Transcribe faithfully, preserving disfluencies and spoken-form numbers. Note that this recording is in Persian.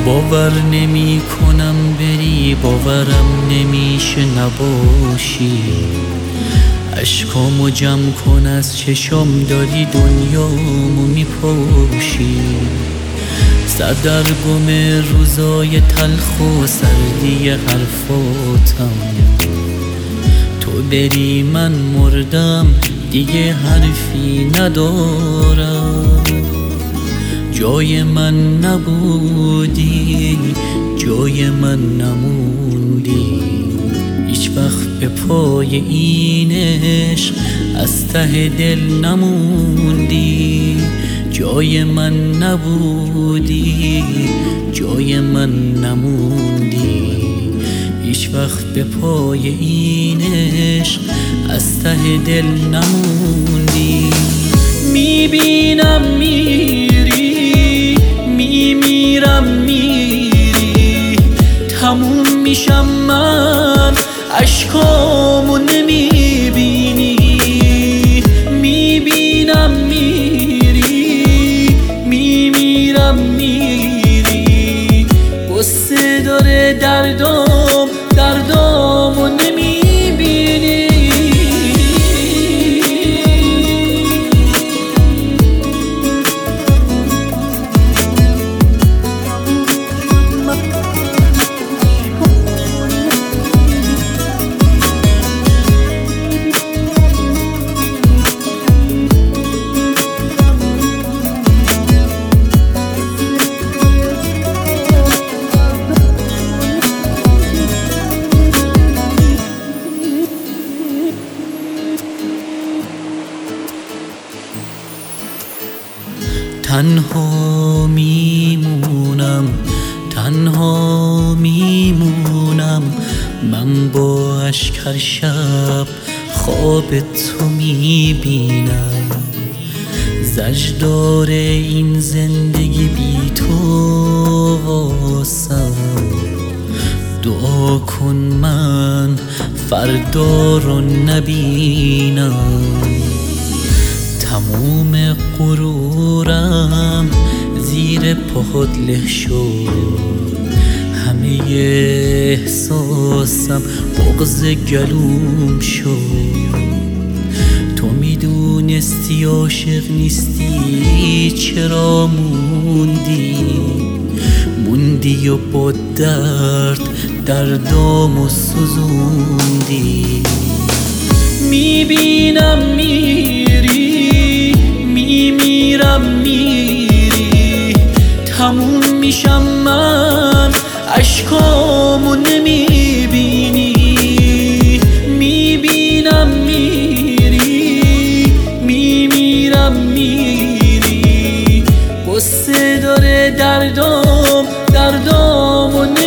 باور نمی کنم بری، باورم نمیشه نباشی. اشکامو جمع کن از چشم، داری دنیامو میپوشی. سردرگم روزای تلخ و سردی حرفاتم، تو بری من مردم دیگه حرفی ندارم. جای من نبودی، جای من نموندی، هیچ وقت به پای این عشق از ته دل نموندی. جای من نبودی، جای من نموندی، هیچ وقت به پای این عشق از ته دل نموندی. میبینم میری، میمیرم میری، تموم میشم من، اشکامو نمیبینی. میبینم میری، میمیرم میری، قصه داره دردام، دردامو نمیبینی. تنها میمونم، تنها میمونم، من با اشک هر شب خواب تو میبینم. زجردار این زندگی بی تو واسم، دعا کن من فردا رو نبینم. تموم غرورم زیر پاهات له شد، همه احساسم بغض گلوم شد. تو میدونستی عاشق نیستی، چرا موندی؟ موندی و با درد دردامو سوزوندی. میبینم میری، میمیرم میری، تموم میشم من، اشکامو نمیبینی. میبینم میری، میمیرم میری، قصه داره دردام، دردامو